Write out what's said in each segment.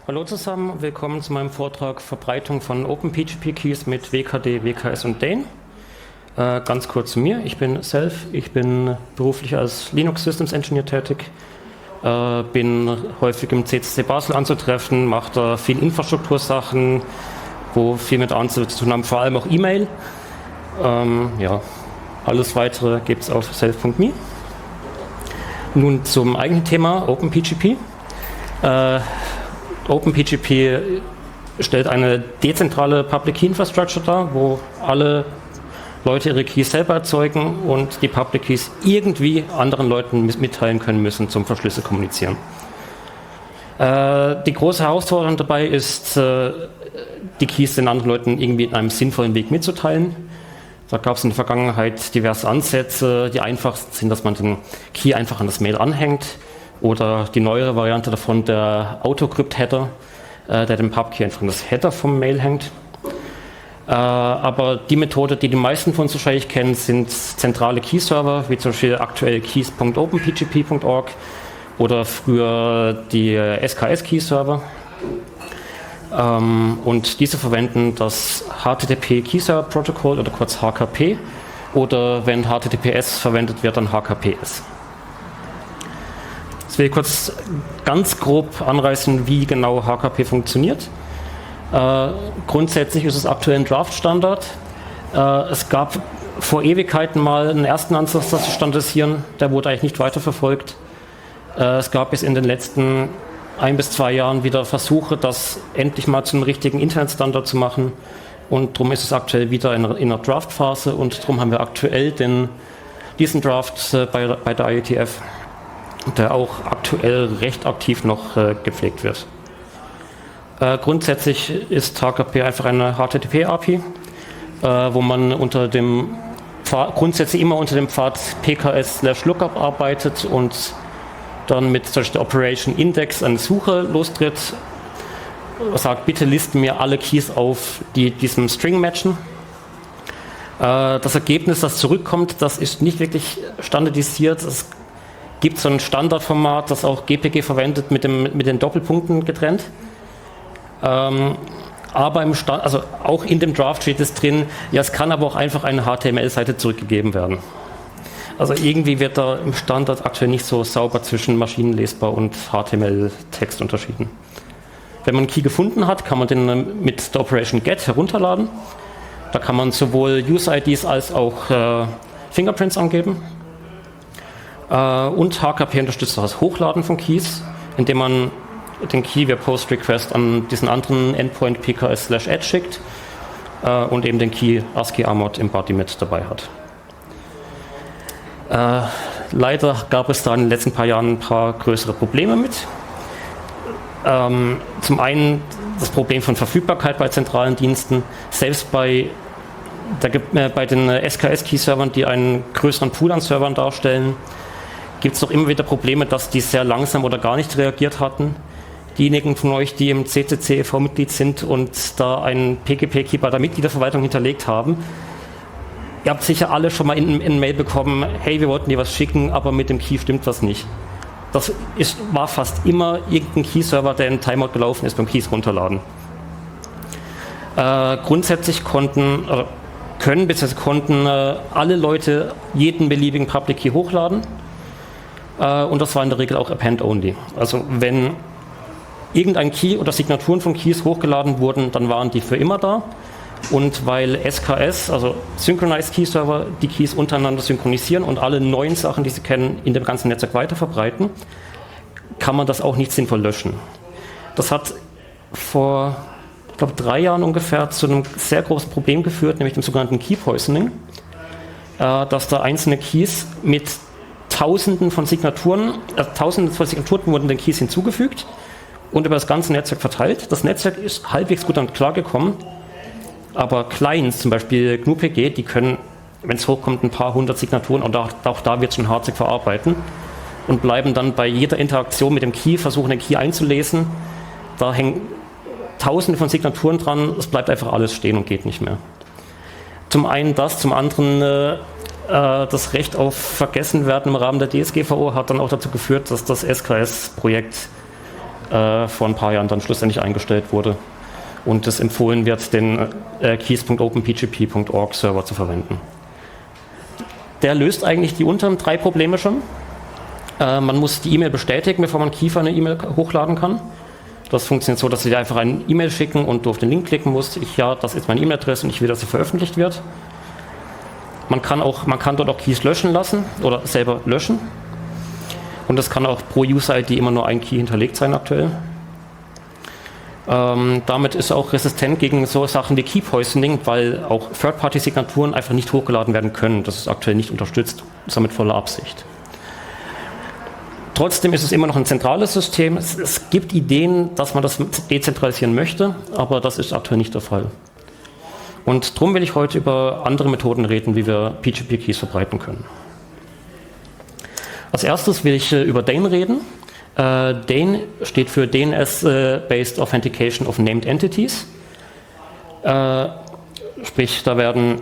Hallo zusammen, willkommen zu meinem Vortrag Verbreitung von OpenPGP-Keys mit WKD, WKS und Dane. Ganz kurz zu mir, ich bin Self, ich bin beruflich als Linux Systems Engineer tätig, bin häufig im CCC Basel anzutreffen, mache da viel Infrastruktursachen, wo viel mit zu tun haben, vor allem auch E-Mail. Ja, alles weitere gibt es auf self.me. Nun zum eigentlichen Thema OpenPGP. OpenPGP stellt eine dezentrale Public Key Infrastructure dar, wo alle Leute ihre Keys selber erzeugen und die Public Keys irgendwie anderen Leuten mitteilen können müssen zum Verschlüsse kommunizieren. Die große Herausforderung dabei ist, die Keys den anderen Leuten irgendwie in einem sinnvollen Weg mitzuteilen. Da gab es in der Vergangenheit diverse Ansätze. Die einfachsten sind, dass man den Key einfach an das Mail anhängt. Oder die neuere Variante davon, der Autocrypt-Header, der den Pub-Key einfach an das Header vom Mail hängt. Aber die Methode, die meisten von uns wahrscheinlich kennen, sind zentrale Key-Server, wie zum Beispiel aktuell keys.openpgp.org oder früher die SKS-Key-Server. Und diese verwenden das HTTP Key-Server-Protokoll oder kurz HKP oder wenn HTTPS verwendet wird, dann HKPS. Ich will kurz ganz grob anreißen, wie genau HKP funktioniert. Grundsätzlich ist es aktuell ein Draft-Standard. Es gab vor Ewigkeiten mal einen ersten Ansatz, das zu standardisieren. Der wurde eigentlich nicht weiterverfolgt. Es gab bis in den letzten 1 bis 2 Jahren wieder Versuche, das endlich mal zu einem richtigen Internetstandard zu machen. Und darum ist es aktuell wieder in einer Draft-Phase und darum haben wir aktuell diesen Draft bei der IETF, der auch aktuell recht aktiv noch gepflegt wird. Grundsätzlich ist HKP einfach eine HTTP-API, wo man grundsätzlich immer unter dem Pfad pks/lookup arbeitet und dann mit der Operation Index eine Suche lostritt, sagt, bitte listen mir alle Keys auf, die diesem String matchen. Das Ergebnis, das zurückkommt, das ist nicht wirklich standardisiert. Es gibt so ein Standardformat, das auch GPG verwendet, mit den Doppelpunkten getrennt. Aber auch in dem Draft steht es drin, ja, es kann aber auch einfach eine HTML-Seite zurückgegeben werden. Also irgendwie wird da im Standard aktuell nicht so sauber zwischen maschinenlesbar und HTML-Text unterschieden. Wenn man einen Key gefunden hat, kann man den mit der Operation Get herunterladen. Da kann man sowohl User-IDs als auch Fingerprints angeben. Und HKP unterstützt auch das Hochladen von Keys, indem man den Key via Post-Request an diesen anderen Endpoint pks/add schickt und eben den Key ASCII-Armod Embodiment dabei hat. Leider gab es da in den letzten paar Jahren ein paar größere Probleme mit. Zum einen das Problem von Verfügbarkeit bei zentralen Diensten, selbst bei den SKS-Key-Servern, die einen größeren Pool an Servern darstellen, gibt es doch immer wieder Probleme, dass die sehr langsam oder gar nicht reagiert hatten. Diejenigen von euch, die im CCC e.V.-Mitglied sind und da einen PGP-Key bei der Mitgliederverwaltung hinterlegt haben, ihr habt sicher alle schon mal in Mail bekommen, hey, wir wollten dir was schicken, aber mit dem Key stimmt was nicht. Das war fast immer irgendein Key-Server, der in Timeout gelaufen ist beim Keys runterladen. Grundsätzlich konnten alle Leute jeden beliebigen Public Key hochladen. Und das war in der Regel auch Append-only. Also wenn irgendein Key oder Signaturen von Keys hochgeladen wurden, dann waren die für immer da. Und weil SKS, also Synchronized Key Server, die Keys untereinander synchronisieren und alle neuen Sachen, die sie kennen, in dem ganzen Netzwerk weiter verbreiten, kann man das auch nicht sinnvoll löschen. Das hat vor, ich glaube, 3 Jahren ungefähr zu einem sehr großen Problem geführt, nämlich dem sogenannten Key Poisoning, dass da einzelne Keys mit Tausenden von Signaturen wurden den Keys hinzugefügt und über das ganze Netzwerk verteilt. Das Netzwerk ist halbwegs gut damit klargekommen, aber Clients, zum Beispiel GNU-PG, die können, wenn es hochkommt, ein paar 100 Signaturen und auch da wird schon hart verarbeiten und bleiben dann bei jeder Interaktion mit dem Key, versuchen den Key einzulesen. Da hängen Tausende von Signaturen dran, es bleibt einfach alles stehen und geht nicht mehr. Zum einen das, zum anderen das Recht auf Vergessenwerden im Rahmen der DSGVO hat dann auch dazu geführt, dass das SKS-Projekt vor ein paar Jahren dann schlussendlich eingestellt wurde und es empfohlen wird, den keys.openpgp.org Server zu verwenden. Der löst eigentlich die unteren 3 Probleme schon. Man muss die E-Mail bestätigen, bevor man Key für eine E-Mail hochladen kann. Das funktioniert so, dass Sie einfach eine E-Mail schicken und du auf den Link klicken musst. Das ist meine E-Mail-Adresse und ich will, dass sie veröffentlicht wird. Man kann dort auch Keys löschen lassen oder selber löschen. Und es kann auch pro User-ID immer nur ein Key hinterlegt sein aktuell. Damit ist er auch resistent gegen so Sachen wie Key Poisoning, weil auch Third-Party-Signaturen einfach nicht hochgeladen werden können. Das ist aktuell nicht unterstützt, das ist mit voller Absicht. Trotzdem ist es immer noch ein zentrales System. Es gibt Ideen, dass man das dezentralisieren möchte, aber das ist aktuell nicht der Fall. Und darum will ich heute über andere Methoden reden, wie wir PGP-Keys verbreiten können. Als erstes will ich über DANE reden. DANE steht für DNS-Based Authentication of Named Entities. Sprich, da werden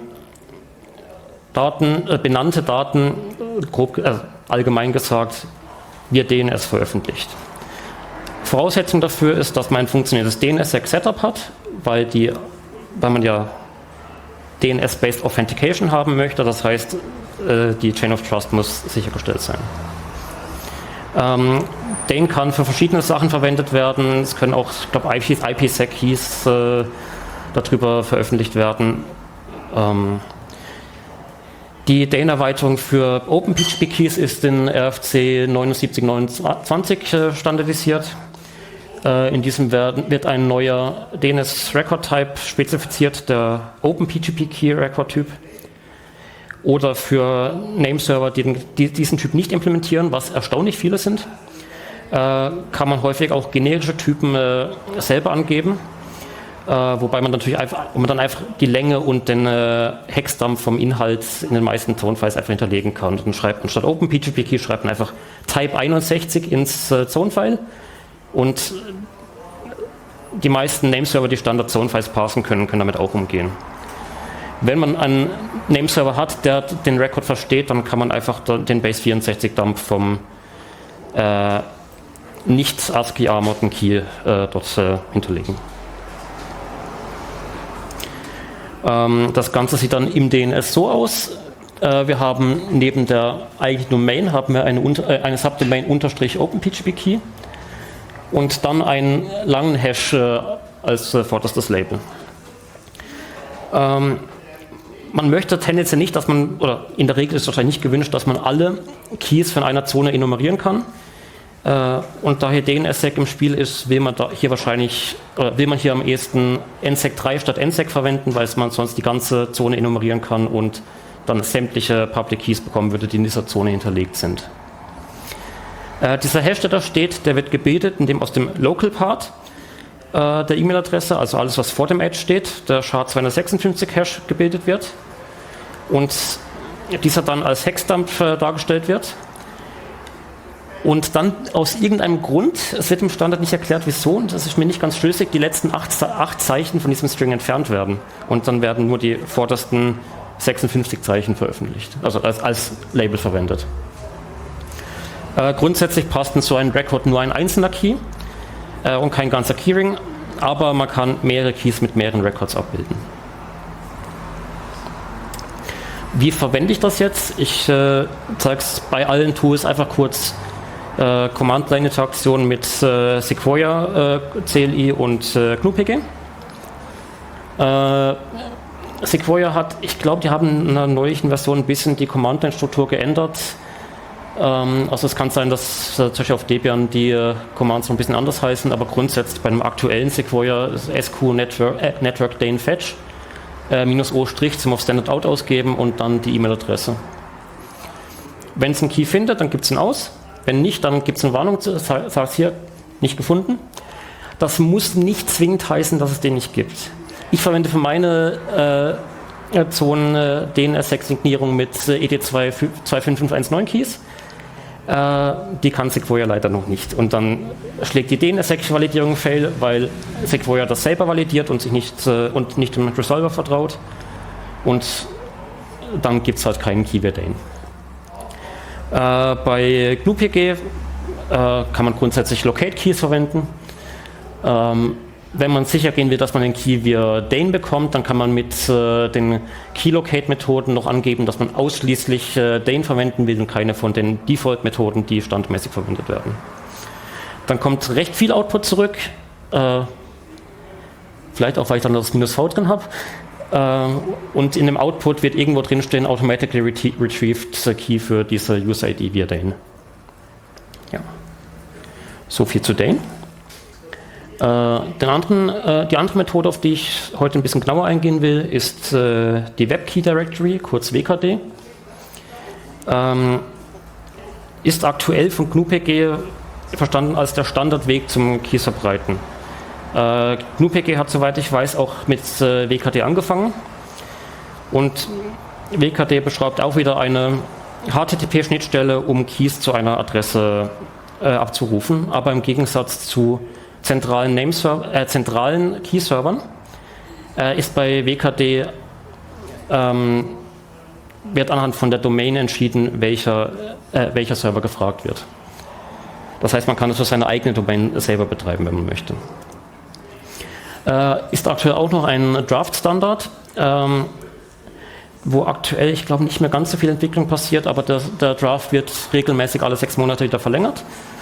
benannte Daten, allgemein gesagt, via DNS veröffentlicht. Voraussetzung dafür ist, dass man ein funktionierendes DNS-Sec-Setup hat, weil man ja DNS-Based Authentication haben möchte, das heißt, die Chain of Trust muss sichergestellt sein. DANE kann für verschiedene Sachen verwendet werden. Es können auch, ich glaube, IPsec-Keys darüber veröffentlicht werden. Die DANE-Erweiterung für OpenPGP-Keys ist in RFC 7929 standardisiert. In diesem wird ein neuer DNS-Record-Type spezifiziert, der OpenPGP-Key-Record-Typ. Oder für Nameserver, die diesen Typ nicht implementieren, was erstaunlich viele sind, kann man häufig auch generische Typen selber angeben, wobei man natürlich einfach die Länge und den Hexdump vom Inhalt in den meisten Zonefiles einfach hinterlegen kann. Und dann schreibt man statt OpenPGP-Key schreibt man einfach Type 61 ins Zonefile und die meisten Nameserver, die Standard-Zonefiles parsen können damit auch umgehen. Wenn man einen Nameserver hat, der den Record versteht, dann kann man einfach den Base64-Dump vom nicht ASCII-armorten Key dort hinterlegen. Das Ganze sieht dann im DNS so aus. Wir haben neben der eigentlichen Domain eine Subdomain _OpenPGP-Key und dann einen langen Hash als vorderstes Label. Man möchte tendenziell nicht, oder in der Regel ist es wahrscheinlich nicht gewünscht, dass man alle Keys von einer Zone enumerieren kann. Und da hier DNSSEC im Spiel ist, will man hier am ehesten NSEC 3 statt NSEC verwenden, weil man sonst die ganze Zone enumerieren kann und dann sämtliche Public Keys bekommen würde, die in dieser Zone hinterlegt sind. Dieser Hash, der da steht, der wird gebildet, indem aus dem Local Part der E-Mail-Adresse, also alles, was vor dem Edge steht, der SHA-256-Hash gebildet wird und dieser dann als Hexdump dargestellt wird. Und dann aus irgendeinem Grund, es wird im Standard nicht erklärt, wieso, und das ist mir nicht ganz schlüssig, die letzten 8 Zeichen von diesem String entfernt werden. Und dann werden nur die vordersten 56 Zeichen veröffentlicht, also als Label verwendet. Grundsätzlich passt in so einen Record nur ein einzelner Key und kein ganzer Keyring, aber man kann mehrere Keys mit mehreren Records abbilden. Wie verwende ich das jetzt? Ich zeige es bei allen Tools einfach kurz. Command-Line-Interaktion mit Sequoia, CLI und GNU-PG. Sequoia hat, ich glaube, die haben in einer neulichen Version ein bisschen die Command-Line-Struktur geändert. Also es kann sein, dass zum Beispiel auf Debian die Commands noch ein bisschen anders heißen, aber grundsätzlich bei einem aktuellen Sequoia ist SQ Network Dane Fetch -O' zum auf Standard Out ausgeben und dann die E-Mail-Adresse. Wenn es einen Key findet, dann gibt es ihn aus. Wenn nicht, dann gibt es eine Warnung, sagt hier, nicht gefunden. Das muss nicht zwingend heißen, dass es den nicht gibt. Ich verwende für meine Zonen DNS-Signierung mit ED25519 Keys. Die kann Sequoia leider noch nicht. Und dann schlägt die DNS-Validierung fail, weil Sequoia das selber validiert und sich nicht dem Resolver vertraut. Und dann gibt es halt keinen Key via Dane. Bei GNU-PG kann man grundsätzlich Locate Keys verwenden. Wenn man sicher gehen will, dass man den Key via Dane bekommt, dann kann man mit den Key-Locate-Methoden noch angeben, dass man ausschließlich Dane verwenden will und keine von den Default-Methoden, die standardmäßig verwendet werden. Dann kommt recht viel Output zurück, vielleicht auch, weil ich dann das -V drin habe. Und in dem Output wird irgendwo drin stehen, automatically retrieved Key für diese User-ID via Dane. Ja. So viel zu Dane. Die andere Methode, auf die ich heute ein bisschen genauer eingehen will, ist die Web Key Directory, kurz WKD. Ist aktuell von GNU-PG verstanden als der Standardweg zum Keys verbreiten. GNU-PG hat, soweit ich weiß, auch mit WKD angefangen. Und WKD beschreibt auch wieder eine HTTP-Schnittstelle, um Keys zu einer Adresse abzurufen, aber im Gegensatz zu zentralen Key-Servern ist bei WKD wird anhand von der Domain entschieden, welcher Server gefragt wird. Das heißt, man kann es für seine eigene Domain selber betreiben, wenn man möchte. Ist aktuell auch noch ein Draft-Standard, wo aktuell, ich glaube, nicht mehr ganz so viel Entwicklung passiert, aber der Draft wird regelmäßig alle 6 Monate wieder verlängert.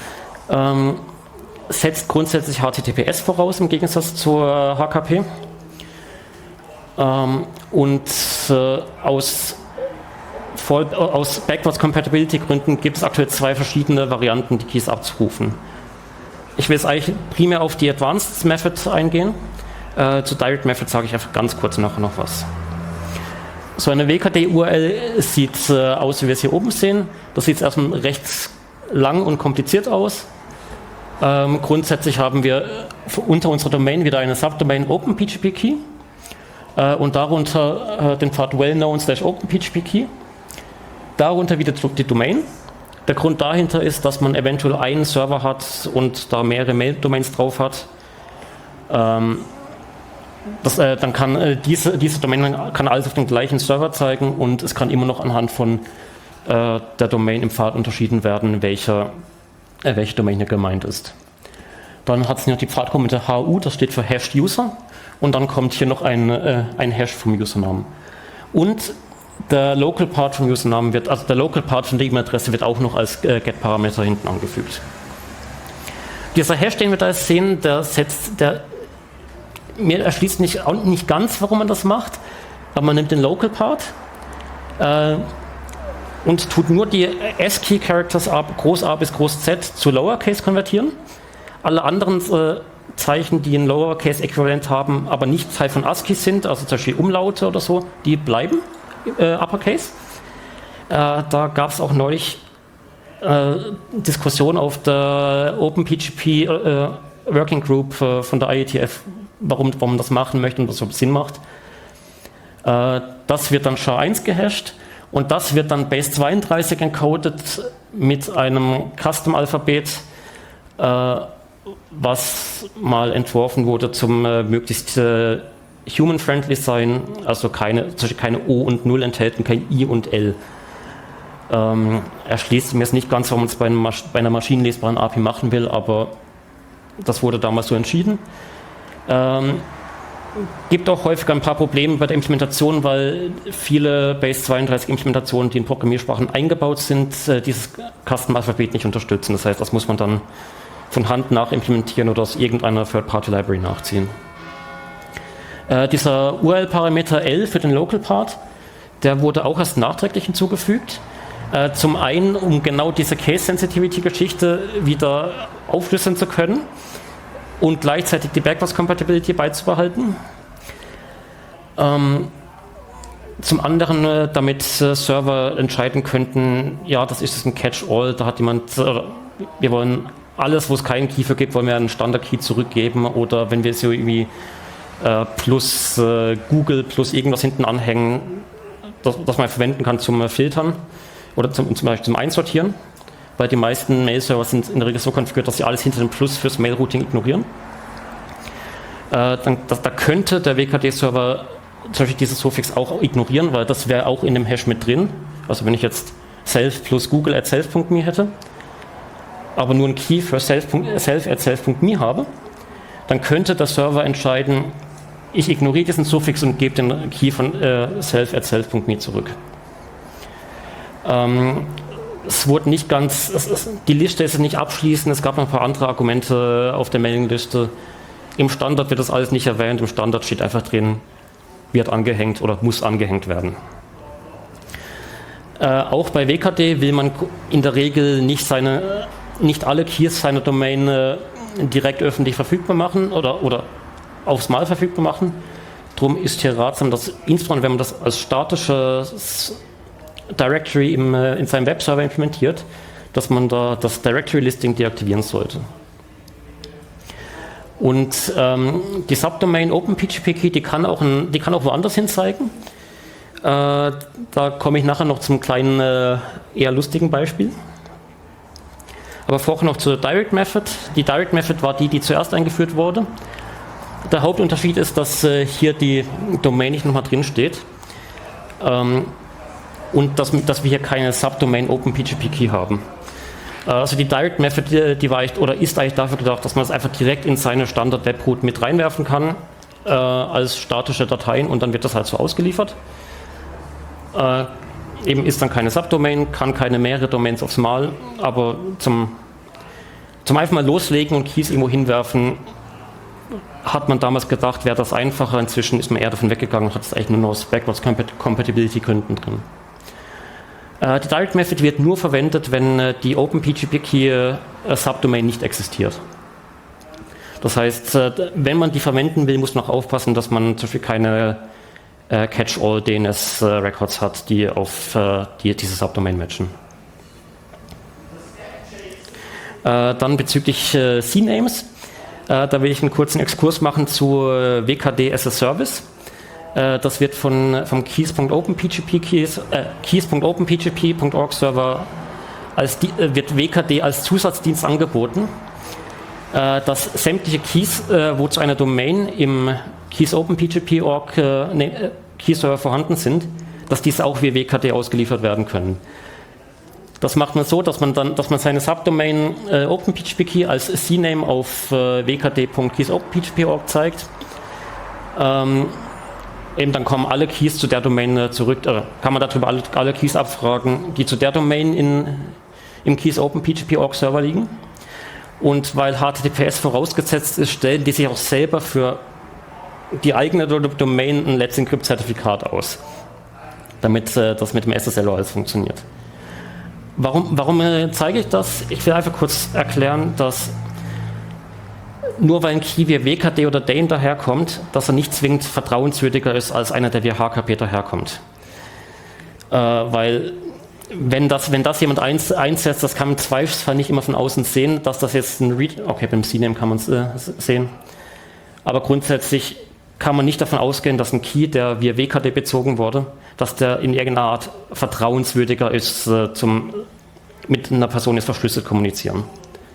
Setzt grundsätzlich HTTPS voraus im Gegensatz zur HKP. Aus Backwards Compatibility Gründen gibt es aktuell 2 verschiedene Varianten, die Keys abzurufen. Ich will jetzt eigentlich primär auf die Advanced Method eingehen. Zu Direct Method sage ich einfach ganz kurz nachher noch was. So eine WKD-URL sieht aus, wie wir es hier oben sehen. Das sieht erstmal recht lang und kompliziert aus. Grundsätzlich haben wir unter unserer Domain wieder eine Subdomain OpenPGP-Key und darunter den Pfad well-known/OpenPGP-Key. Darunter wieder die Domain. Der Grund dahinter ist, dass man eventuell einen Server hat und da mehrere Mail-Domains drauf hat. Dann kann diese Domain kann alles auf den gleichen Server zeigen und es kann immer noch anhand von der Domain im Pfad unterschieden werden, welche Domain hier gemeint ist. Dann hat es noch die Pfadkommate HU, das steht für Hashed User, und dann kommt hier noch ein Hash vom Usernamen. Und der Local Part vom Usernamen also der Local Part von der E-Mail-Adresse wird auch noch als Get-Parameter hinten angefügt. Dieser Hash, den wir da jetzt sehen, mir erschließt nicht ganz, warum man das macht, aber man nimmt den Local Part und tut nur die ASCII-Characters Groß A bis Groß Z zu Lowercase konvertieren. Alle anderen Zeichen, die ein Lowercase-Äquivalent haben, aber nicht Teil von ASCII sind, also zum Beispiel Umlaute oder so, die bleiben Uppercase. Da gab es auch neulich Diskussionen auf der OpenPGP Working Group von der IETF, warum man das machen möchte und was so Sinn macht. Das wird dann SHA-1 gehasht. Und das wird dann Base 32 encoded mit einem Custom-Alphabet, was mal entworfen wurde zum möglichst human-friendly sein, also keine O und 0 enthalten, kein I und L. Erschließt mir jetzt nicht ganz, warum man es bei einer maschinenlesbaren API machen will, aber das wurde damals so entschieden. Gibt auch häufig ein paar Probleme bei der Implementation, weil viele Base 32 Implementationen, die in Programmiersprachen eingebaut sind, dieses Custom-Alphabet nicht unterstützen. Das heißt, das muss man dann von Hand nachimplementieren oder aus irgendeiner Third-Party-Library nachziehen. Dieser URL-Parameter L für den Local-Part, der wurde auch erst nachträglich hinzugefügt. Zum einen, um genau diese Case-Sensitivity-Geschichte wieder aufschlüsseln zu können und gleichzeitig die Backwards-Compatibility beizubehalten. Zum anderen, damit Server entscheiden könnten, ja, das ist ein Catch-all, da hat jemand, wir wollen alles, wo es keinen Key für gibt, wollen wir einen Standard-Key zurückgeben, oder wenn wir so irgendwie plus Google plus irgendwas hinten anhängen, das man verwenden kann zum Filtern oder zum Beispiel zum Einsortieren, weil die meisten Mail-Server sind in der Regel so konfiguriert, dass sie alles hinter dem Plus fürs Mail-Routing ignorieren. Da könnte der WKD-Server zum Beispiel dieses Suffix auch ignorieren, weil das wäre auch in dem Hash mit drin. Also wenn ich jetzt self plus google@self.me hätte. aber nur einen Key für self@self.me habe, dann könnte der Server entscheiden, ich ignoriere diesen Suffix und gebe den Key von self@self.me zurück. Es wurde nicht ganz, die Liste ist nicht abschließend, es gab noch ein paar andere Argumente auf der Mailingliste. Im Standard wird das alles nicht erwähnt, im Standard steht einfach drin, wird angehängt oder muss angehängt werden. Auch bei WKD will man in der Regel nicht alle Keys seiner Domain direkt öffentlich verfügbar machen oder aufs Mal verfügbar machen. Darum ist hier ratsam, dass insbesondere wenn man das als statisches Directory in seinem Webserver implementiert, dass man da das Directory-Listing deaktivieren sollte. Und die Subdomain OpenPGP-Key, die kann auch woanders hin zeigen. Da komme ich nachher noch zum kleinen, eher lustigen Beispiel. Aber vorher noch zur Direct Method. Die Direct Method war die zuerst eingeführt wurde. Der Hauptunterschied ist, dass hier die Domain nicht nochmal drin steht. Und dass wir hier keine Subdomain OpenPGP-Key haben. Also die Direct Method, die war ist eigentlich dafür gedacht, dass man es einfach direkt in seine Standard-Webroute mit reinwerfen kann, als statische Dateien, und dann wird das halt so ausgeliefert. Eben ist dann keine Subdomain, kann keine mehrere Domains aufs Mal, aber zum einfach mal loslegen und Keys irgendwo hinwerfen, hat man damals gedacht, wäre das einfacher. Inzwischen ist man eher davon weggegangen und hat es eigentlich nur noch aus Backwards Compatibility Gründen drin. Die Direct Method wird nur verwendet, wenn die OpenPGP-Key Subdomain nicht existiert. Das heißt, wenn man die verwenden will, muss man auch aufpassen, dass man zum Beispiel keine Catch-all DNS-Records hat, die auf diese Subdomain matchen. Dann bezüglich CNAMEs, da will ich einen kurzen Exkurs machen zu WKD as a Service. Das wird vom keys.openpgp.org Server wird WKD als Zusatzdienst angeboten, dass sämtliche Keys, wo zu einer Domain im keys.openpgp.org Key-Server vorhanden sind, dass diese auch wie WKD ausgeliefert werden können. Das macht man so, dass man seine Subdomain OpenPGP-Key als CNAME auf wkd.keys.openpgp.org zeigt. Eben dann kommen alle Keys zu der Domain zurück, kann man darüber alle Keys abfragen, die zu der Domain im keys.openpgp.org Server liegen. Und weil HTTPS vorausgesetzt ist, stellen die sich auch selber für die eigene Domain ein Let's Encrypt-Zertifikat aus, damit das mit dem SSL alles funktioniert. Warum zeige ich das? Ich will einfach kurz erklären, dass nur weil ein Key wie WKD oder Dane daherkommt, dass er nicht zwingend vertrauenswürdiger ist als einer, der wie HKP daherkommt. Weil wenn das jemand einsetzt, das kann man im Zweifelsfall nicht immer von außen sehen, dass das jetzt ein okay, beim CNAME kann man es sehen, aber grundsätzlich kann man nicht davon ausgehen, dass ein Key, der via WKD bezogen wurde, dass der in irgendeiner Art vertrauenswürdiger ist, mit einer Person jetzt verschlüsselt kommunizieren.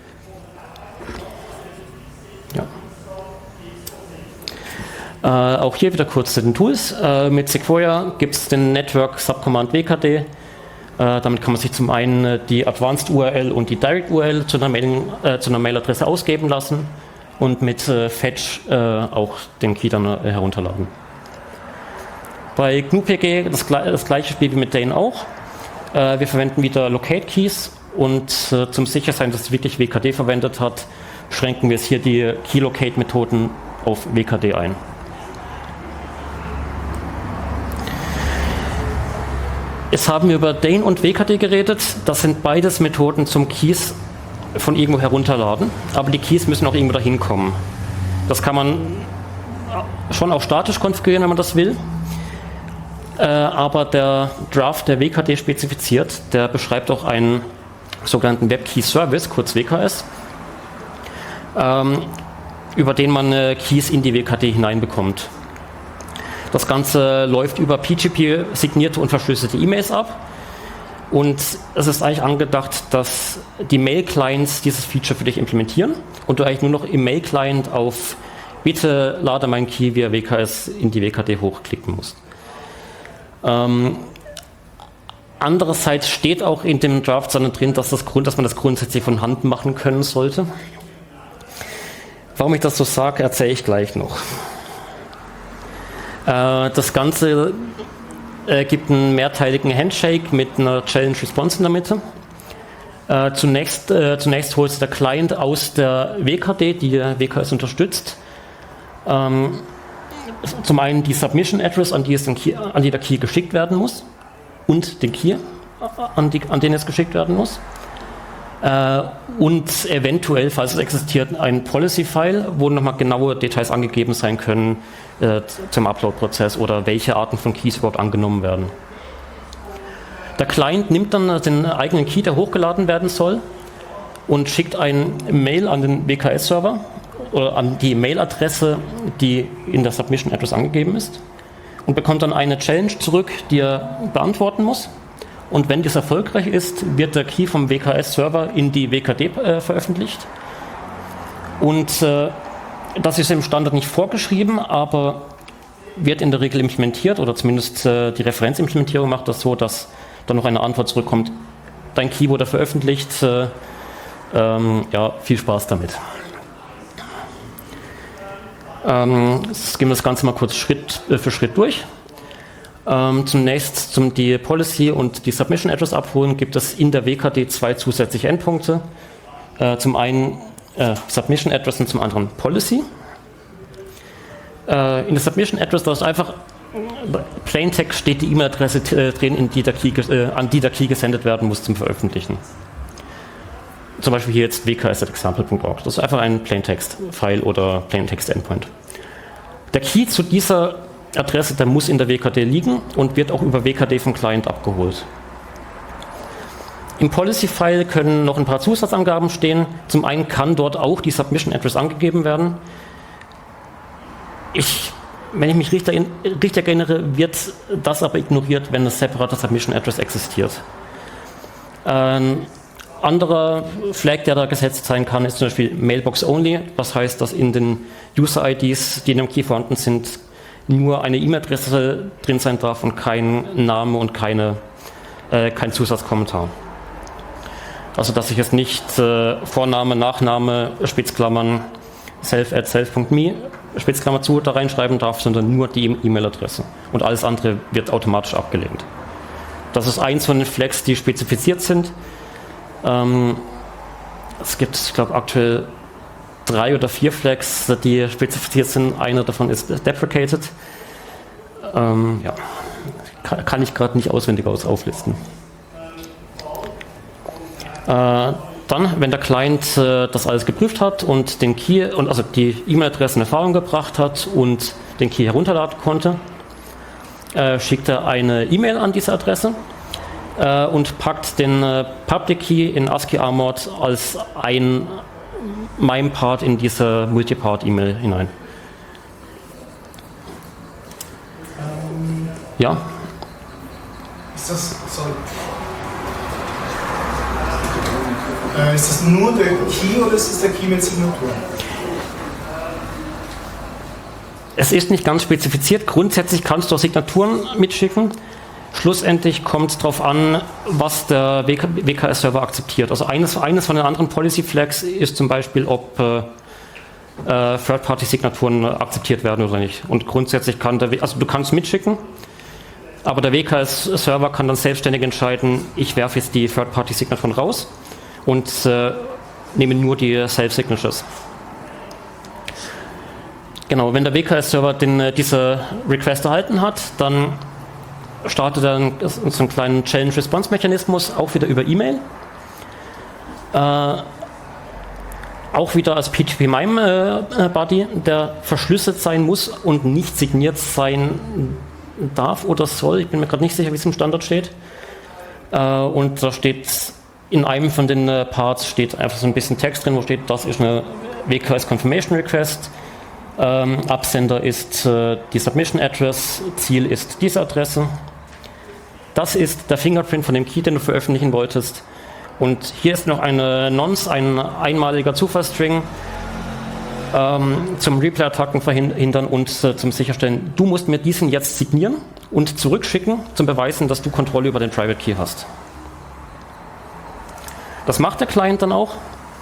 Ja. Auch hier wieder kurz zu den Tools. Mit Sequoia gibt es den Network Subcommand WKD. Damit kann man sich zum einen die Advanced URL und die Direct URL zu einer Mailadresse ausgeben lassen und mit Fetch auch den Key dann herunterladen. Bei GNU-PG das gleiche Spiel wie mit Dane auch. Wir verwenden wieder Locate Keys und zum Sichersein, dass es wirklich WKD verwendet hat, schränken wir jetzt hier die Key-Locate-Methoden auf WKD ein. Jetzt haben wir über Dane und WKD geredet. Das sind beides Methoden zum Keys von irgendwo herunterladen, aber die Keys müssen auch irgendwo dahin kommen. Das kann man schon auch statisch konfigurieren, wenn man das will. Aber der Draft, der WKD spezifiziert, der beschreibt auch einen sogenannten Web-Key-Service, kurz WKS, über den man Keys in die WKD hineinbekommt. Das Ganze läuft über PGP signierte und verschlüsselte E-Mails ab. Und es ist eigentlich angedacht, dass die Mail-Clients dieses Feature für dich implementieren und du eigentlich nur noch im Mail-Client auf bitte lade mein Key via WKS in die WKD hochklicken musst. Andererseits steht auch in dem Draft drin, dass man das grundsätzlich von Hand machen können sollte. Warum ich das so sage, erzähle ich gleich noch. Das Ganze gibt einen mehrteiligen Handshake mit einer Challenge-Response in der Mitte. Zunächst holt sich der Client aus der WKD, die WKS unterstützt, zum einen die Submission Address, an die der Key geschickt werden muss, und den Key, an den es geschickt werden muss. Und eventuell, falls es existiert, ein Policy-File, wo nochmal genaue Details angegeben sein können zum Upload-Prozess oder welche Arten von Keys überhaupt angenommen werden. Der Client nimmt dann den eigenen Key, der hochgeladen werden soll, und schickt ein Mail an den WKS-Server oder an die Mailadresse, die in der Submission Address angegeben ist, und bekommt dann eine Challenge zurück, die er beantworten muss. Und wenn dies erfolgreich ist, wird der Key vom WKS-Server in die WKD veröffentlicht. Und das ist im Standard nicht vorgeschrieben, aber wird in der Regel implementiert, oder zumindest die Referenzimplementierung macht das so, dass dann noch eine Antwort zurückkommt. Dein Key wurde veröffentlicht, viel Spaß damit. Jetzt gehen wir das Ganze mal kurz Schritt für Schritt durch. Zunächst zum die Policy und die Submission Address abholen, gibt es in der WKD 2 zusätzliche Endpunkte. Zum einen Submission Address und zum anderen Policy. In der Submission Address, da ist einfach Plaintext steht die E-Mail-Adresse drin, an die der Key gesendet werden muss zum Veröffentlichen. Zum Beispiel hier jetzt wks.example.org. Das ist einfach ein Plaintext-File oder Plaintext-Endpoint. Der Key zu dieser Adresse, der muss in der WKD liegen und wird auch über WKD vom Client abgeholt. Im Policy-File können noch ein paar Zusatzangaben stehen. Zum einen kann dort auch die Submission Address angegeben werden. Wenn ich mich richtig erinnere, wird das aber ignoriert, wenn eine separate Submission Address existiert. Anderer Flag, der da gesetzt sein kann, ist zum Beispiel Mailbox Only. Was heißt, dass in den User-IDs, die in dem Key vorhanden sind, nur eine E-Mail-Adresse drin sein darf und kein Name und kein Zusatzkommentar. Also dass ich jetzt nicht Vorname, Nachname, Spitzklammern, self@self.me, Spitzklammer zu, da reinschreiben darf, sondern nur die E-Mail-Adresse. Und alles andere wird automatisch abgelehnt. Das ist eins von den Flags, die spezifiziert sind. Es gibt, ich glaube, aktuell 3 oder 4 Flags, die spezifiziert sind. Einer davon ist deprecated. Kann ich gerade nicht auswendig auflisten. Dann, wenn der Client das alles geprüft hat und den Key und also die E-Mail-Adresse in Erfahrung gebracht hat und den Key herunterladen konnte, schickt er eine E-Mail an diese Adresse und packt den Public Key in ASCII Armored als ein MIME-Part in diese Multipart-E-Mail hinein. Ja? Ist das nur der Key oder ist es der Key mit Signatur? Es ist nicht ganz spezifiziert. Grundsätzlich kannst du auch Signaturen mitschicken. Schlussendlich kommt es darauf an, was der WKS-Server akzeptiert. Also eines von den anderen Policy-Flags ist zum Beispiel, ob Third-Party-Signaturen akzeptiert werden oder nicht. Und grundsätzlich du kannst mitschicken, aber der WKS-Server kann dann selbstständig entscheiden, ich werfe jetzt die Third-Party-Signaturen raus und nehme nur die Self-Signatures. Genau, wenn der WKS-Server diese Request erhalten hat, dann startet er so einen kleinen Challenge-Response-Mechanismus, auch wieder über E-Mail. Auch wieder als PGP-MIME-Buddy, der verschlüsselt sein muss und nicht signiert sein darf oder soll. Ich bin mir gerade nicht sicher, wie es im Standard steht. Und da steht in einem von den Parts steht einfach so ein bisschen Text drin, wo steht, das ist eine WKS Confirmation Request. Absender ist die Submission Address, Ziel ist diese Adresse. Das ist der Fingerprint von dem Key, den du veröffentlichen wolltest. Und hier ist noch eine Nonce, ein einmaliger Zufallsstring zum Replay-Attacken verhindern und zum Sicherstellen, du musst mir diesen jetzt signieren und zurückschicken, zum Beweisen, dass du Kontrolle über den Private Key hast. Das macht der Client dann auch.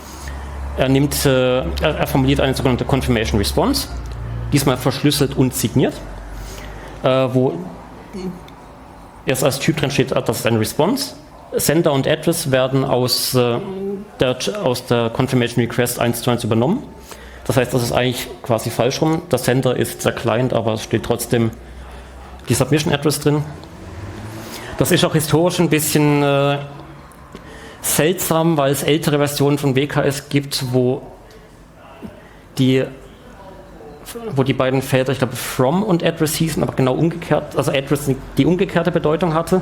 Er formuliert eine sogenannte Confirmation Response, diesmal verschlüsselt und signiert, wo erst als Typ drin steht, das ist eine Response. Sender und Address werden aus der Confirmation Request 1:1 übernommen. Das heißt, das ist eigentlich quasi falsch rum. Der Sender ist der Client, aber es steht trotzdem die Submission Address drin. Das ist auch historisch ein bisschen seltsam, weil es ältere Versionen von WKS gibt, wo die beiden Felder, ich glaube, from und Address hießen, aber genau umgekehrt, also Address die umgekehrte Bedeutung hatte.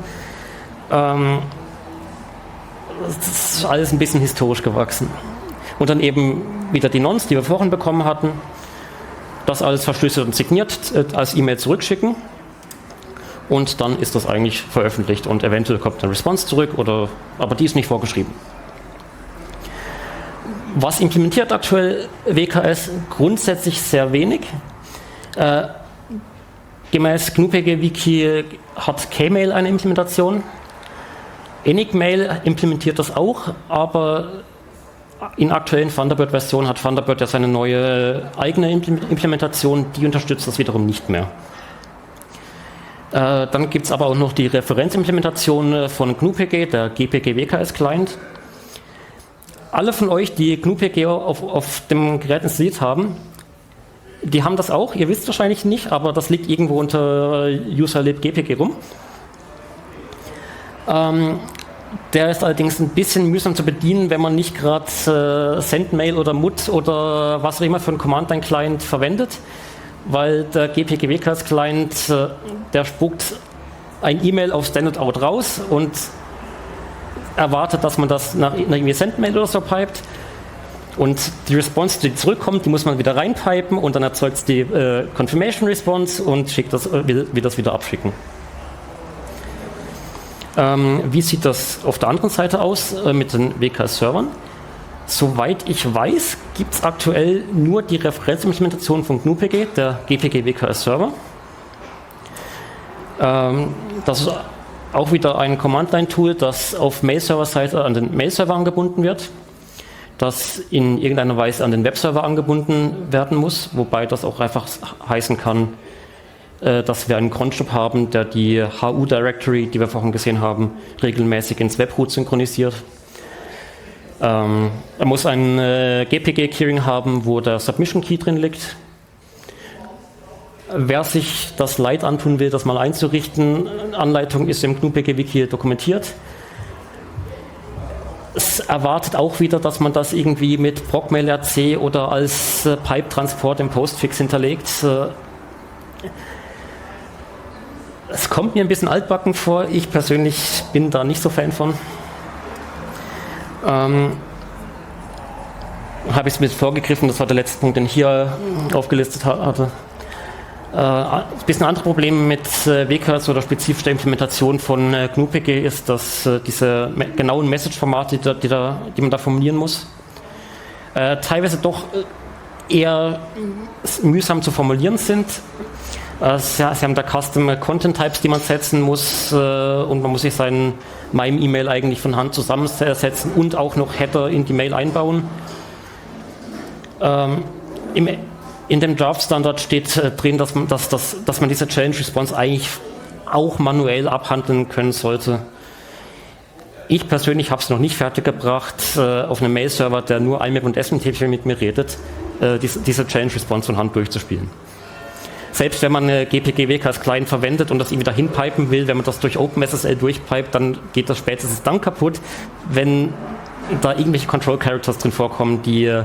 Das ist alles ein bisschen historisch gewachsen. Und dann eben wieder die Nonce, die wir vorhin bekommen hatten, das alles verschlüsselt und signiert als E-Mail zurückschicken. Und dann ist das eigentlich veröffentlicht und eventuell kommt eine Response zurück, aber die ist nicht vorgeschrieben. Was implementiert aktuell WKS? Grundsätzlich sehr wenig. Gemäß GNU-PG-Wiki hat Kmail eine Implementation. Enigmail implementiert das auch, aber in aktuellen Thunderbird-Versionen hat Thunderbird ja seine neue eigene Implementation, die unterstützt das wiederum nicht mehr. Dann gibt es aber auch noch die Referenzimplementation von GNU-PG, der GPG-WKS-Client. Alle von euch, die GNU-PG auf dem Gerät installiert haben, die haben das auch. Ihr wisst wahrscheinlich nicht, aber das liegt irgendwo unter userlib GPG rum. Der ist allerdings ein bisschen mühsam zu bedienen, wenn man nicht gerade Sendmail oder Mut oder was auch immer für einen Command-Line-Client verwendet, weil der GPG-WKS-Client, der spuckt ein E-Mail auf Standard-Out raus und erwartet, dass man das nach irgendwie Sendmail oder so pipet. Und die Response, die zurückkommt, die muss man wieder reinpipen und dann erzeugt es die Confirmation Response und will das wieder abschicken. Wie sieht das auf der anderen Seite aus mit den WKS-Servern? Soweit ich weiß, gibt es aktuell nur die Referenzimplementation von GNU-PG, der GPG-WKS-Server. Das ist auch wieder ein Command-Line-Tool, das auf Mail-Server-Seite an den Mail-Server angebunden wird, das in irgendeiner Weise an den Webserver angebunden werden muss, wobei das auch einfach heißen kann, dass wir einen Cronjob haben, der die HU-Directory, die wir vorhin gesehen haben, regelmäßig ins Webroot synchronisiert. Er muss ein GPG-Keyring haben, wo der Submission-Key drin liegt. Wer sich das Leid antun will, das mal einzurichten, Anleitung ist im GNU-PG-Wiki dokumentiert. Es erwartet auch wieder, dass man das irgendwie mit procmail.rc oder als Pipe-Transport im Postfix hinterlegt. Es kommt mir ein bisschen altbacken vor, ich persönlich bin da nicht so Fan von. Habe ich es mit vorgegriffen, das war der letzte Punkt, den ich hier aufgelistet hatte. Ein bisschen andere Probleme mit WKS oder spezifischer Implementation von GNU-PG ist, dass diese genauen Message-Formate, die man da formulieren muss, teilweise doch eher mühsam zu formulieren sind. Sie haben da Custom Content Types, die man setzen muss und man muss sich sein MIME-E-Mail eigentlich von Hand zusammensetzen und auch noch Header in die Mail einbauen. In dem Draft-Standard steht drin, dass man diese Challenge-Response eigentlich auch manuell abhandeln können sollte. Ich persönlich habe es noch nicht fertiggebracht, auf einem Mail-Server, der nur IMAP und SMTP mit mir redet, diese Challenge-Response von Hand durchzuspielen. Selbst wenn man eine GPG-WKS-Client verwendet und das irgendwie dahin pipen will, wenn man das durch OpenSSL durchpipet, dann geht das spätestens dann kaputt, wenn da irgendwelche Control-Characters drin vorkommen, die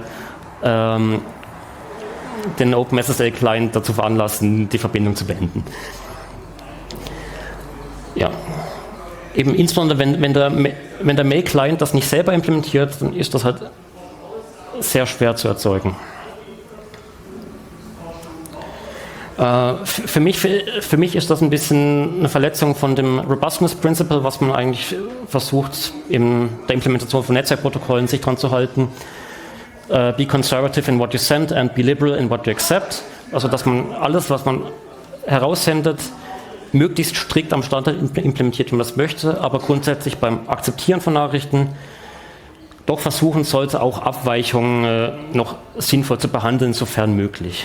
den OpenSSL-Client dazu veranlassen, die Verbindung zu beenden. Ja. Eben insbesondere, wenn der Mail-Client das nicht selber implementiert, dann ist das halt sehr schwer zu erzeugen. Für mich ist das ein bisschen eine Verletzung von dem Robustness Principle, was man eigentlich versucht, in der Implementation von Netzwerkprotokollen sich dran zu halten. Be conservative in what you send and be liberal in what you accept. Also, dass man alles, was man heraussendet, möglichst strikt am Standard implementiert, wie man das möchte, aber grundsätzlich beim Akzeptieren von Nachrichten doch versuchen sollte, auch Abweichungen noch sinnvoll zu behandeln, sofern möglich.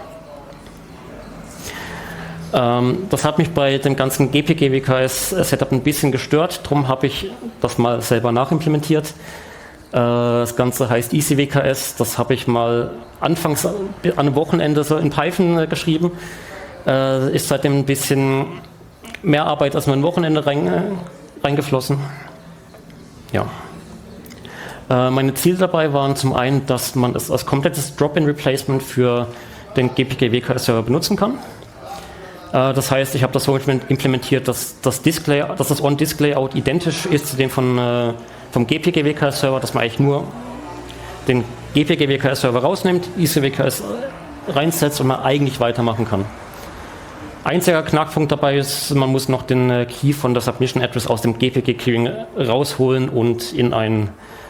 Das hat mich bei dem ganzen GPG-WKS-Setup ein bisschen gestört, darum habe ich das mal selber nachimplementiert. Das Ganze heißt EasyWKS, das habe ich mal anfangs an einem Wochenende so in Python geschrieben. Ist seitdem ein bisschen mehr Arbeit als nur ein Wochenende reingeflossen. Ja. Meine Ziele dabei waren zum einen, dass man es als komplettes Drop-in-Replacement für den GPG-WKS-Server benutzen kann. Das heißt, ich habe das so implementiert, dass das On-Disk-Layout identisch ist zu dem vom GPG-WKS-Server, dass man eigentlich nur den GPG-WKS-Server rausnimmt, EasyWKS reinsetzt und man eigentlich weitermachen kann. Einziger Knackpunkt dabei ist, man muss noch den Key von der Submission Address aus dem GPG-Queuing rausholen und in ein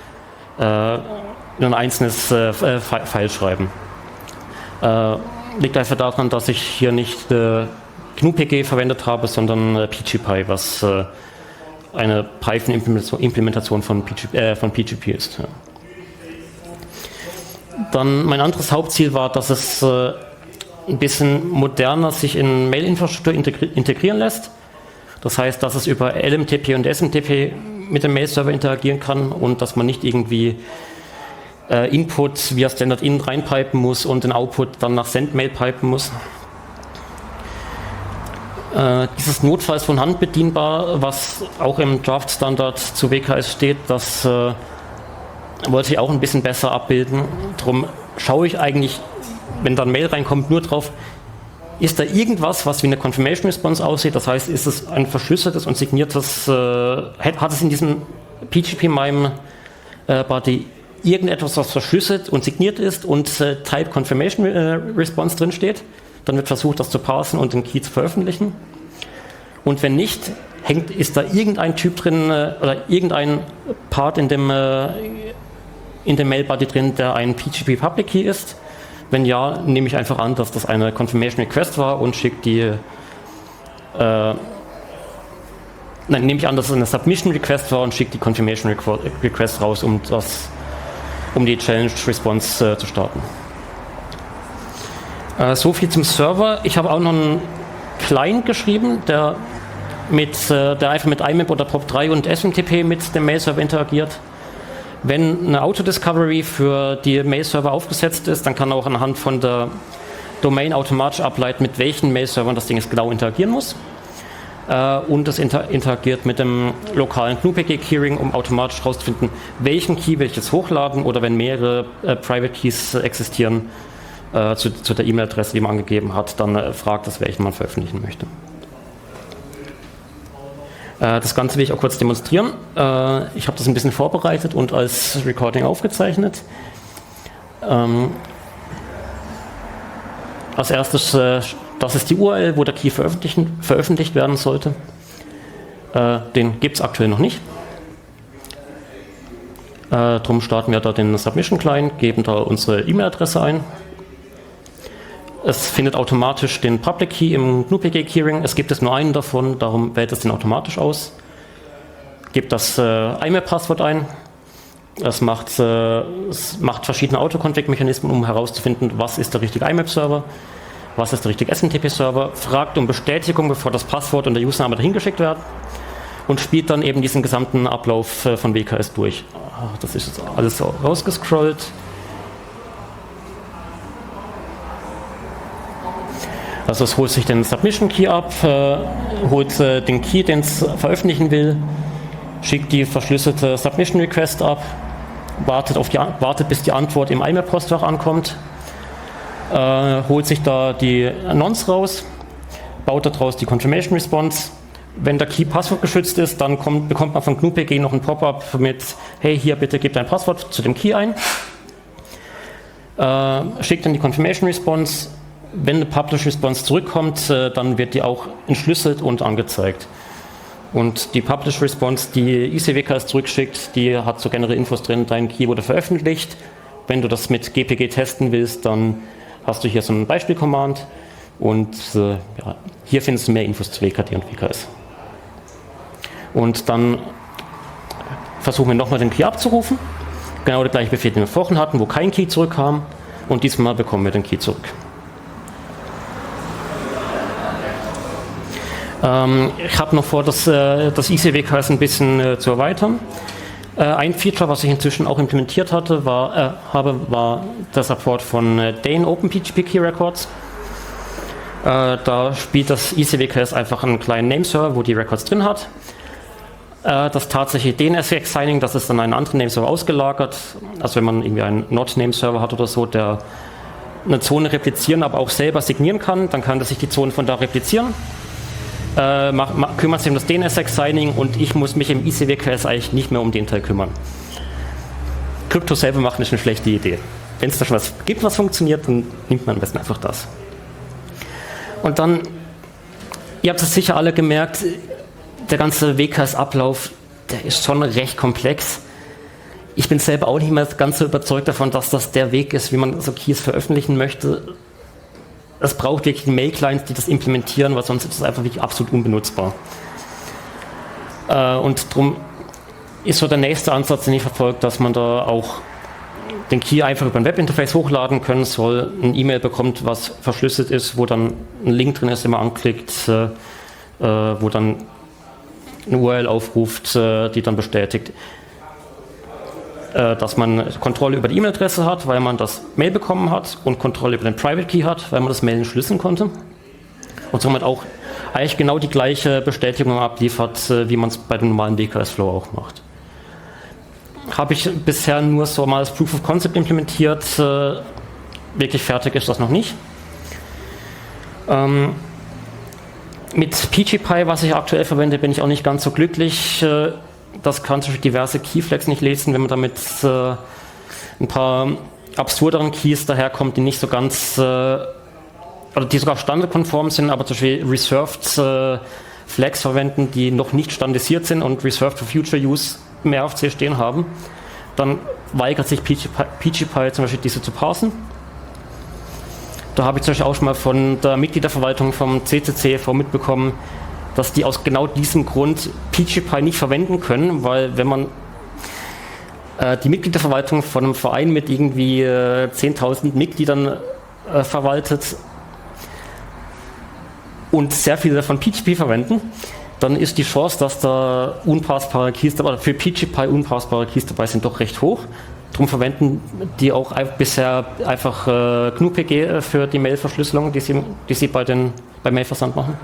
einzelnes File schreiben. Liegt einfach daran, dass ich hier nicht GNU-PG verwendet habe, sondern PGPy, was eine Python-Implementation von PGP ist. Ja. Dann mein anderes Hauptziel war, dass es ein bisschen moderner sich in Mail-Infrastruktur integrieren lässt. Das heißt, dass es über LMTP und SMTP mit dem Mail-Server interagieren kann und dass man nicht irgendwie Input via Standard-In reinpipen muss und den Output dann nach Send-Mail pipen muss. Dieses Notfalls von Hand bedienbar, was auch im Draft-Standard zu WKS steht, das wollte ich auch ein bisschen besser abbilden. Darum schaue ich eigentlich, wenn dann Mail reinkommt, nur drauf, ist da irgendwas, was wie eine Confirmation Response aussieht? Das heißt, ist es ein verschlüsseltes und signiertes, hat es in diesem PGP-MIME-Body irgendetwas, was verschlüsselt und signiert ist und Type Confirmation Response drin steht? Dann wird versucht, das zu parsen und den Key zu veröffentlichen. Und wenn nicht, ist da irgendein Typ drin oder irgendein Part in dem Mail-Body drin, der ein PGP Public Key ist. Wenn ja, nehme ich einfach an, dass das eine Confirmation Request war und schicke nehme ich an, dass es eine Submission Request war und schicke die Confirmation Request raus, um die Challenge Response zu starten. So viel zum Server. Ich habe auch noch einen Client geschrieben, der einfach mit IMAP oder POP3 und SMTP mit dem Mail-Server interagiert. Wenn eine Autodiscovery für die Mail-Server aufgesetzt ist, dann kann auch anhand von der Domain automatisch ableiten, mit welchen Mail-Servern das Ding jetzt genau interagieren muss. Und es interagiert mit dem lokalen GNU-PG-Keyring, um automatisch herauszufinden, welchen Key will ich jetzt hochladen oder wenn mehrere Private Keys existieren, zu der E-Mail-Adresse, die man angegeben hat, dann fragt es, welchen man veröffentlichen möchte. Das Ganze will ich auch kurz demonstrieren. Ich habe das ein bisschen vorbereitet und als Recording aufgezeichnet. Als erstes, das ist die URL, wo der Key veröffentlicht werden sollte. Den gibt es aktuell noch nicht. Darum starten wir da den Submission Client, geben da unsere E-Mail-Adresse ein. Es findet automatisch den Public Key im GNU-PG-Keyring. Es gibt nur einen davon, darum wählt es den automatisch aus. Gibt das IMAP-Passwort ein. Es macht verschiedene Autoconfig-Mechanismen, um herauszufinden, was ist der richtige IMAP-Server, was ist der richtige SMTP-Server, fragt um Bestätigung, bevor das Passwort und der Username dahin geschickt werden und spielt dann eben diesen gesamten Ablauf von WKS durch. Das ist jetzt alles so rausgescrollt. Also es holt sich den Submission Key ab, holt den Key, den es veröffentlichen will, schickt die verschlüsselte Submission Request ab, wartet bis die Antwort im IMAP-Postfach ankommt, holt sich da die Nonce raus, baut daraus die Confirmation Response. Wenn der Key passwortgeschützt ist, dann bekommt man von GNU-PG noch ein Pop-up mit hey, hier bitte gib dein Passwort zu dem Key ein. Schickt dann die Confirmation Response. Wenn eine Publish Response zurückkommt, dann wird die auch entschlüsselt und angezeigt. Und die Publish Response, die EasyWKS zurückschickt, die hat so generelle Infos drin, dein Key wurde veröffentlicht. Wenn du das mit GPG testen willst, dann hast du hier so ein Beispiel-Command. Und ja, hier findest du mehr Infos zu WKD und WKS. Und dann versuchen wir nochmal den Key abzurufen. Genau der gleiche Befehl, den wir vorhin hatten, wo kein Key zurückkam. Und diesmal bekommen wir den Key zurück. Ich habe noch vor, das EasyWKS ein bisschen zu erweitern. Ein Feature, was ich inzwischen auch implementiert hatte, war der Support von Dane OpenPGP Key Records. Da spielt das EasyWKS einfach einen kleinen Nameserver, wo die Records drin hat. Das tatsächliche DNS-Signing, das ist dann einen anderen Nameserver ausgelagert. Also wenn man irgendwie einen Not-Nameserver hat oder so, der eine Zone replizieren, aber auch selber signieren kann, dann kann das sich die Zone von da replizieren. Kümmert sich um das DNS-Signing und ich muss mich im EasyWKS eigentlich nicht mehr um den Teil kümmern. Krypto selber machen ist eine schlechte Idee. Wenn es da schon was gibt, was funktioniert, dann nimmt man am besten einfach das. Und dann, ihr habt es sicher alle gemerkt, der ganze WKS-Ablauf, der ist schon recht komplex. Ich bin selber auch nicht mehr ganz so überzeugt davon, dass das der Weg ist, wie man so Keys veröffentlichen möchte. Es braucht wirklich Mail-Clients, die das implementieren, weil sonst ist es einfach wirklich absolut unbenutzbar. Und darum ist so der nächste Ansatz, den ich verfolge, dass man da auch den Key einfach über ein Webinterface hochladen können soll, ein E-Mail bekommt, was verschlüsselt ist, wo dann ein Link drin ist, den man anklickt, wo dann eine URL aufruft, die dann bestätigt, dass man Kontrolle über die E-Mail-Adresse hat, weil man das Mail bekommen hat und Kontrolle über den Private Key hat, weil man das Mail entschlüsseln konnte und somit auch eigentlich genau die gleiche Bestätigung abliefert, wie man es bei dem normalen WKS-Flow auch macht. Habe ich bisher nur so mal als Proof of Concept implementiert, wirklich fertig ist das noch nicht. Mit PGPy, was ich aktuell verwende, bin ich auch nicht ganz so glücklich. Das kann zum Beispiel diverse Keyflags nicht lesen, wenn man damit ein paar absurderen Keys daherkommt, die nicht so ganz, oder die sogar standardkonform sind, aber zum Beispiel Reserved Flags verwenden, die noch nicht standardisiert sind und Reserved for Future Use im RFC stehen haben. Dann weigert sich PGPy zum Beispiel diese zu parsen. Da habe ich zum Beispiel auch schon mal von der Mitgliederverwaltung vom CCC mitbekommen, dass die aus genau diesem Grund PGPy nicht verwenden können, weil wenn man die Mitgliederverwaltung von einem Verein mit irgendwie 10.000 Mitgliedern verwaltet und sehr viele davon PGP verwenden, dann ist die Chance, dass da unpassbare Keys, oder für PGPy unpassbare Keys dabei sind, doch recht hoch. Darum verwenden die auch bisher einfach GNU-PG für die Mail-Verschlüsselung, die sie beim Mailversand machen.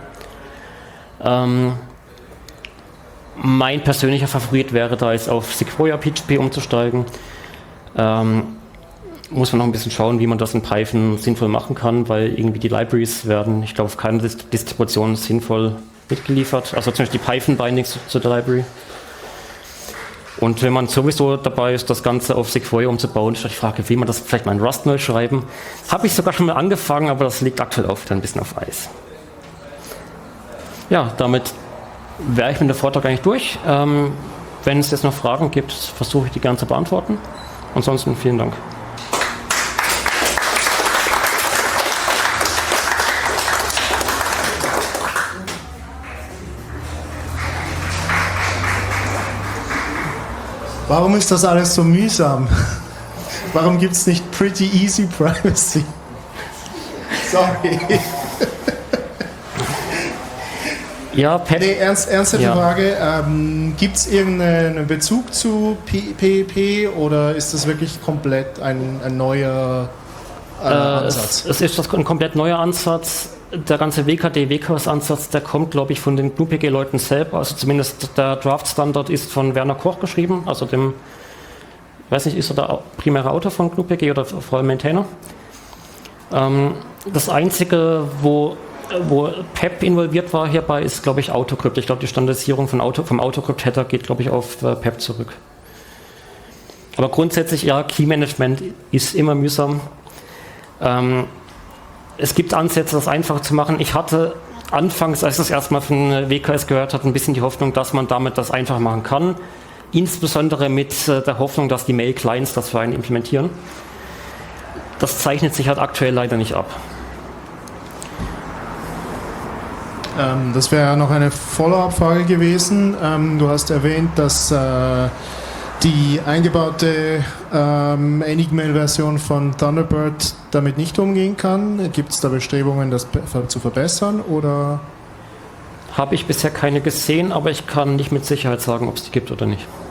Mein persönlicher Favorit wäre da jetzt auf Sequoia PGP umzusteigen. Muss man noch ein bisschen schauen, wie man das in Python sinnvoll machen kann, weil irgendwie die Libraries werden, ich glaube, auf keiner Distribution sinnvoll mitgeliefert. Also zum Beispiel die Python-Bindings zu der Library. Und wenn man sowieso dabei ist, das Ganze auf Sequoia umzubauen, ist die Frage, wie man das vielleicht mal in Rust neu schreiben. Habe ich sogar schon mal angefangen, aber das liegt aktuell auch wieder ein bisschen auf Eis. Ja, damit wäre ich mit dem Vortrag eigentlich durch. Wenn es jetzt noch Fragen gibt, versuche ich die gerne zu beantworten. Ansonsten vielen Dank. Warum ist das alles so mühsam? Warum gibt es nicht Pretty Easy Privacy? Sorry. Ja, ernste Frage. Gibt es irgendeinen Bezug zu PEP oder ist das wirklich komplett ein neuer Ansatz? Es ist ein komplett neuer Ansatz. Der ganze WKD-WKS-Ansatz, der kommt, glaube ich, von den GNU-PG-Leuten selber. Also zumindest der Draft-Standard ist von Werner Koch geschrieben, also dem, ich weiß nicht, ist er der primäre Autor von GNU-PG oder vor allem Maintainer. Das Einzige, wo PEP involviert war hierbei, ist, glaube ich, Autocrypt. Ich glaube, die Standardisierung vom Autocrypt-Header geht, glaube ich, auf PEP zurück. Aber grundsätzlich, ja, Key-Management ist immer mühsam. Es gibt Ansätze, das einfacher zu machen. Ich hatte anfangs, als ich das erste Mal von WKS gehört habe, ein bisschen die Hoffnung, dass man damit das einfach machen kann. Insbesondere mit der Hoffnung, dass die Mail-Clients das für einen implementieren. Das zeichnet sich halt aktuell leider nicht ab. Das wäre noch eine Follow-up-Frage gewesen. Du hast erwähnt, dass die eingebaute Enigmail-Version von Thunderbird damit nicht umgehen kann. Gibt es da Bestrebungen, das zu verbessern? Oder? Habe ich bisher keine gesehen, aber ich kann nicht mit Sicherheit sagen, ob es die gibt oder nicht.